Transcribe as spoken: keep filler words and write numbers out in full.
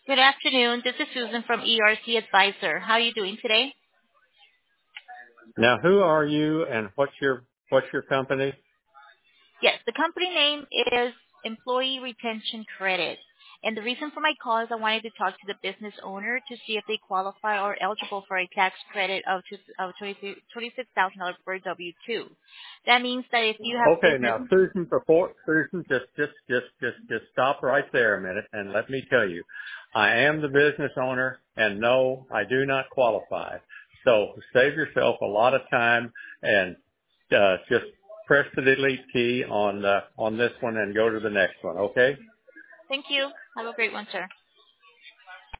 Good afternoon. This is Susan from E R C Advisor. How are you doing today? Now, who are you and what's your what's your company? Yes, the company name is Employee Retention Credit. And the reason for my call is I wanted to talk to the business owner to see if they qualify or eligible for a tax credit of two- of twenty-six thousand dollars per W two. That means that if you have Okay, business, now Susan, before Susan, just just just just just stop right there a minute and let me tell you, I am the business owner, and no, I do not qualify. So save yourself a lot of time and uh, just press the delete key on uh, on this one and go to the next one. Okay. thank you. Have a great one, sir.